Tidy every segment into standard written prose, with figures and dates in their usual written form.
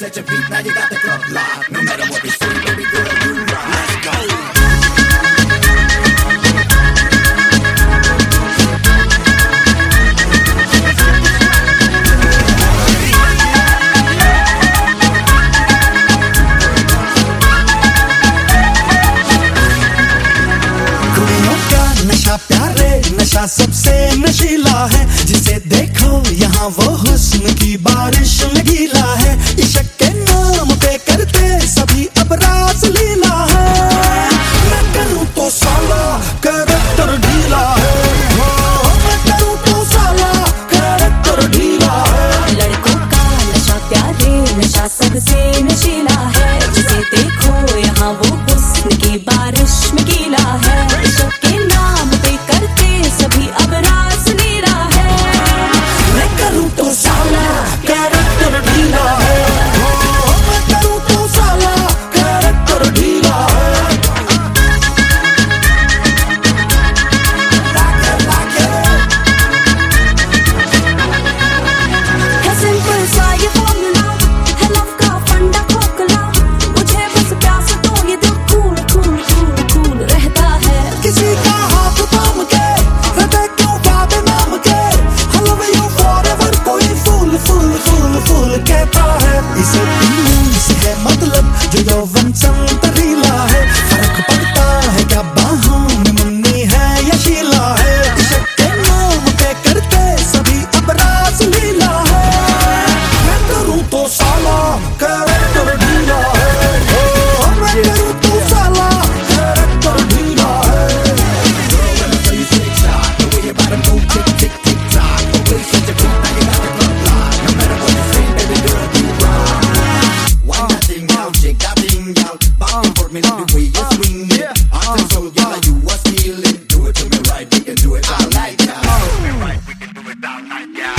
set your feet, now you got the club locked. No matter what we say, baby girl, you rock. Let's go. नशा प्यारे नशा सबसे नशीला है, जिसे देखो यहाँ वो हुस्न की बारिश में गीला है। इश्क के नाम पे करते सभी अब रास लीला है। मैं करूँ तो साला कैरेक्टर ढीला है, मैं करूँ तो साला कैरेक्टर ढीला है। लड़कों का नशा प्यारे नशा सबसे नशीला है, जिसे देखो यहाँ वो हुस्न की बारिश में गीला है। इश्क के नाम पे करते सभी अब रास लीला है। मैं करूँ तो साला कैरेक्टर ढीला है, मैं करूँ तो साला कैरेक्टर ढीला है। है सिंपल सा ये फॉर्मूला, है लव का फंडा खोखला। मुझे बस प्यास तो ये दिल कूल कूल कूल कूल रहता है। किसी का हाथ थाम के हृदय क्यों बाबे नाम के, I love you forever कोई फूल फूल फूल फूल कहता है। इसे पीने से है मतलब जो यौवन संतरीला है, फर्क पड़ता है क्या बाहों में मुन्नी है या शीला है। इश्क के नाम पे करते सभी अब रास लीला है। मैं करूँ तो साला कैरेक्टर ढीला है, मैं करूँ तो साला कैरेक्टर ढीला है। Girl, when I tell you tick tock, the way your body move, tick tick tick tock. The way you set your feet, now you got the club locked. No matter what you say, baby girl, you rock. Why that thing out, shake that thing out, back and forth, me love the way you swing it. I tell some girl like you are stealing. Do it to me right, we can do it all night, yeah. Do it right, we can do it all night, yeah.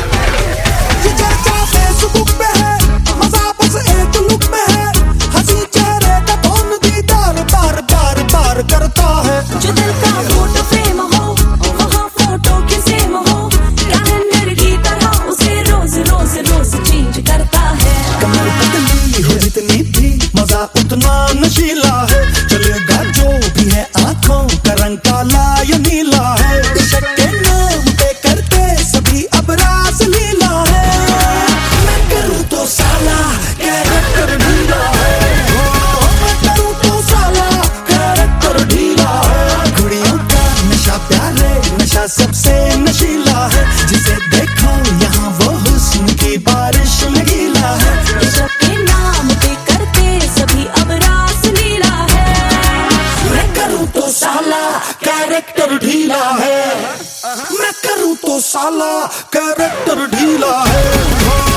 ये चर्चा Facebook पे है, मजा बस एक look में है। हंसी चेहरे का कौन दीदार बार बार बार करता है। जो दिल का फोटो फ्रेम हो वहाँ फोटो की सेम हो, कैलेंडर की तरह उसे रोज रोज रोज चेंज करता है। कमर पतली हो जितनी भी मजा उतना नशीला है, चलेगा जो भी है आंखों का रंग काला या नीला है। इश्क के नाम पे करते सभी अब रास लीला है। मैं करूँ तो साला कैरेक्टर ढीला है, मैं करूँ तो साला कैरेक्टर ढीला है। कुड़ियों का नशा प्यारे नशा सबसे नशीला है, जिसे देखो यहाँ वो हुस्न की बारिश में गीला है। इश्क के नाम पे करते सभी अब रास लीला है। मैं करूँ तो साला कैरेक्टर ढीला है, मैं करूँ तो साला कैरेक्टर ढीला है।